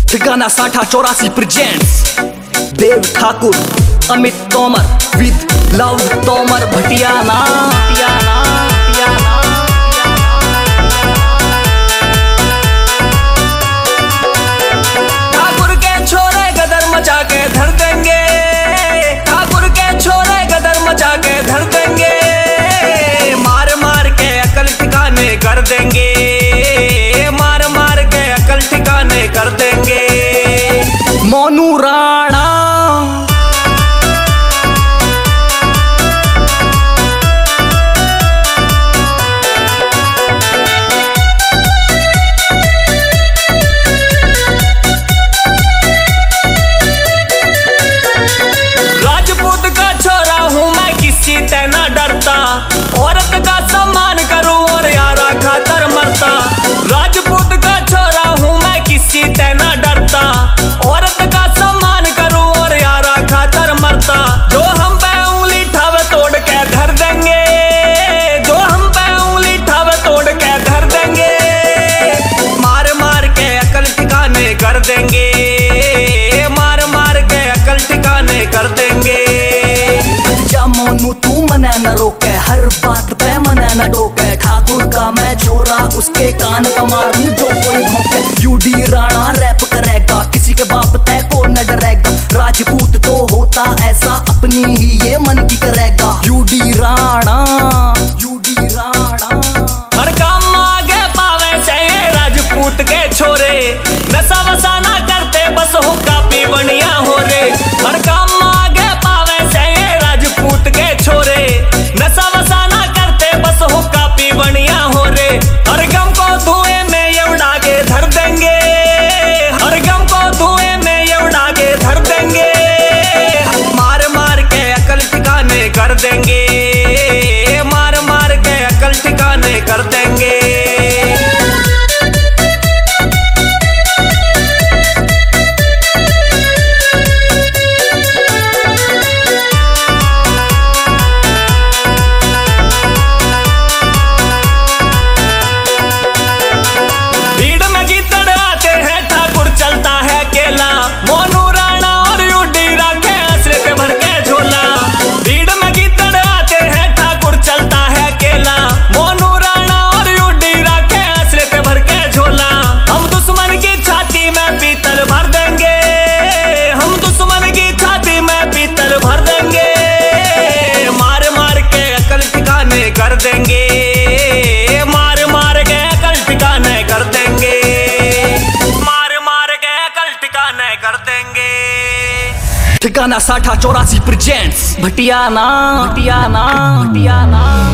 ठिकाना 6084 presents Dev Thakur, Amit Tomar with Luv Tomar Bhatiyana. Thakur के छोरे गदर मचा के धर देंगे, ठाकुर के छोरे गदर मचा के धर देंगे, मार मार के अकल ठिकाने कर देंगे, मार मार के अकल ठिकाने कर देंगे। मोनू राणा राजपूत का छोरा हूँ मैं, किसी से ना डरता, औरत का सम्मान करूँ और यारा खातर मरता। राजपूत का छोरा हूँ मैं, किसी से ना डरता, औरत का सम्मान करूँ और यारा खातर मरता। जो हम पे उंगली ठावे तोड़ के धर देंगे, जो हम पे उंगली ठावे तोड़ के धर देंगे, मार मार के अकल ठिकाने कर देंगे, मार मार के अकल ठिकाने कर देंगे। जा मोनू तू मने न रोके, हर बात पे मने न डोके, ठाकुर का मैं छोरा उसके कान का मारूं जो कोई भौंके। यूडी राणा रैप करेगा, किसी के बाप तय को न डरेगा, राजपूत तो होता ऐसा अपनी ही ये मन की करेगा। यूडी राणा, यूडी राणा हर काम आगे पावे से राजपूत के छोरे, नशा वसा ना करते बस हुक्का पी बनिया हो रे। हर काम आगे पावे से राजपूत के छोरे, नशा वसा ना करते बस हुक्का पी बनिया हो रे। हर गम को धुएं में ये उड़ा के धर देंगे, हर गम को धुएं में ये उड़ा के धर देंगे, मार मार के अकल ठिकाने कर देंगे, मार मार के अकल ठिकाने कर देंगे। भीड़ में गीतड़ आते हैं, ठाकुर चलता है अकेला, मोनू राणा और यूडी रखे आश्रे पे भर के झोला। भीड़ में गीतड़ आते हैं, ठाकुर चलता है अकेला, मोनू राणा और यूडी रखे आश्रे पे भर के झोला। हम दुश्मन की छाती में पीतल भर देंगे, हम दुश्मन की छाती में पीतल भर देंगे, मार मार के अकल ठिकाने कर देंगे, मार मार के अकल ठिकाने कर देंगे, मार मार के अकल ठिकाने कर देंगे। ठिकाना 6084 प्रेजेंट्स भटियाना।